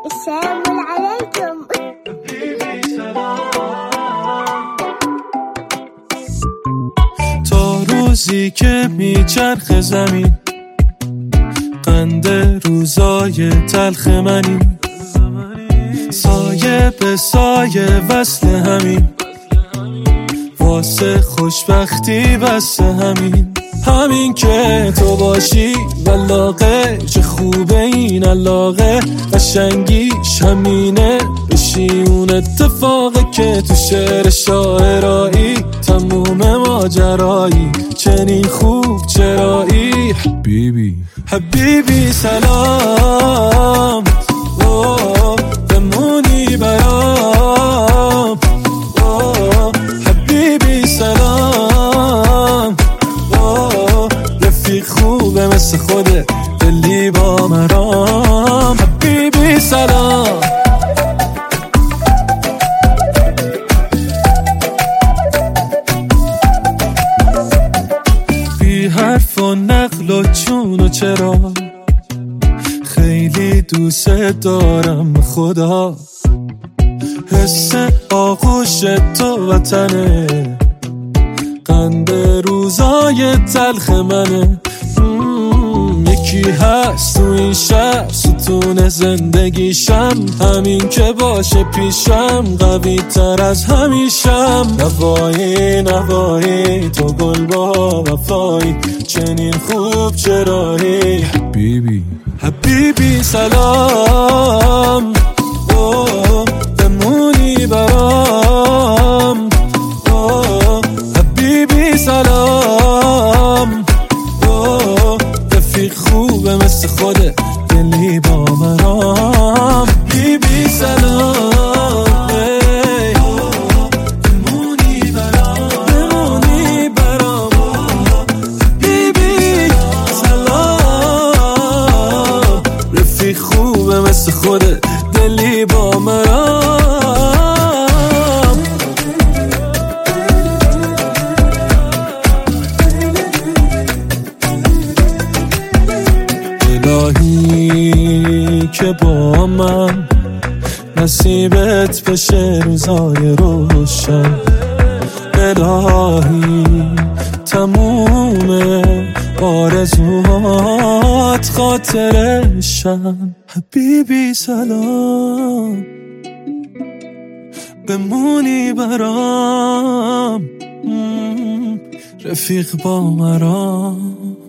السلام عليكم. تا روزی که میچرخ زمین، قند روزای تلخ منی، سایه به سایه وصل همین، واسه خوشبختی بس همین که تو باشی ولاغه، چه خوبه این علاقه، قشنگیش همینه، بشی اون اتفاقه که تو شعر شاعرایی تموم ماجرایی، چنین خوب چرایی. حبیبی سلام، بمونی برام، حبیبی سلام، رفیق خوبه مثل خوده، دلی با مرام. حبیبی سلام، بی حرف و نقل و چون و چرا، خیلی دوست دارم خدا، حس آغوش تو وطنه، قند روزای تلخ منه. یکی هست تو این شهر ستون زندگیشم، همین که باشه پیشم قوی تر از همیشم. نوایی تو گل با وفایی، چنین خوب چرایی. حبیبی سلام، بمونی برام، حبیبی سلام، رفیق خوبه مثل خوده، دلی با مرام. حبیبی سلام، بمونی برام، حبیبی سلام، رفیق خوبه مثل خوده، دلی با مرام. الهی که با من نصیبت بشه روزای روشن، الهی تموم آرزوهات خاطرشن. حبیبی سلام، بمونی برام، رفیق با مرام.